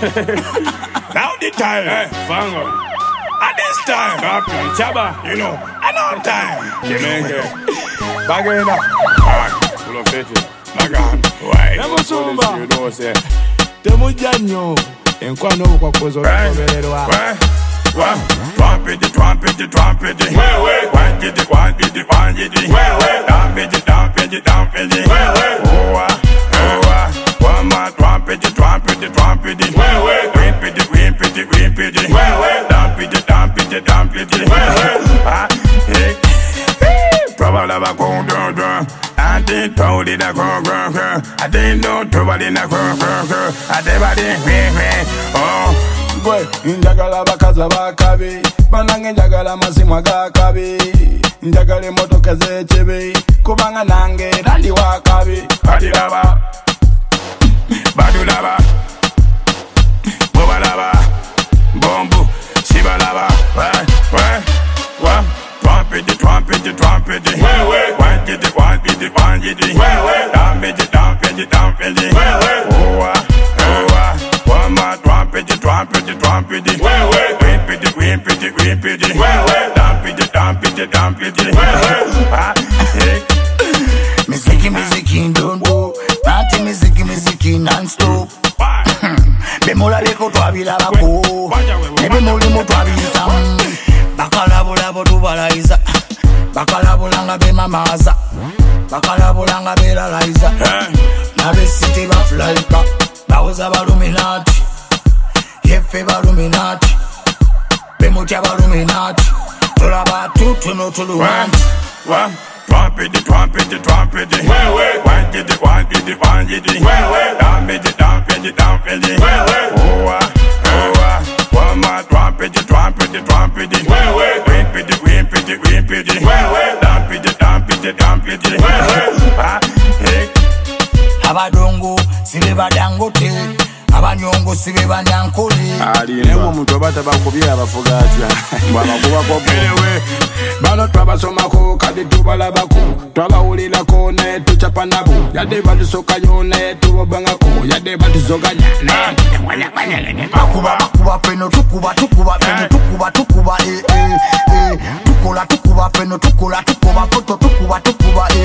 Now the time, Fango. At this time, Chaba, you know, I know time. Bagay full of it. Bagan, why? Never sober. You know, say. Temujanyo. Enkwano kwa kozo kubererwa. Trumpet, one more trumpet, I didn't told it a girl. I didn't know trouble in a girl. I didn't boy, njagala bakaza bakabi banange njagala mazimwa gakabi njagala motoka zechebe kubanga nange dali wakabi adilaba badulaba bobalaba bombu sibalaba trumpet one more trumpet Miziki ndondo nati miziki non-stop Bemola leko twabila bako Nebe moli mo twabita Bakalabula tubalaiza Bakalabulanga be mamaza Bakalabulanga be lalaiza Nabe city baflaika Bawoza baluminati Yefe baluminati Bemoja baluminati Tulaba tutu no tuluwanti Trumpet One get it Damage one more trumpet Abadongo sibe badangote abanyongo sibe banyankole ali newo omuntu obata bakubira abafugatya bwamakuba ko belewe bano twabasomako kadi tubalabako twabawulirako naye tucapa nabo yadde batusoka yona tubobangako yadde batuzoganya bakuba feno tukuba feno tukuba tukola feno tukola foto tukuba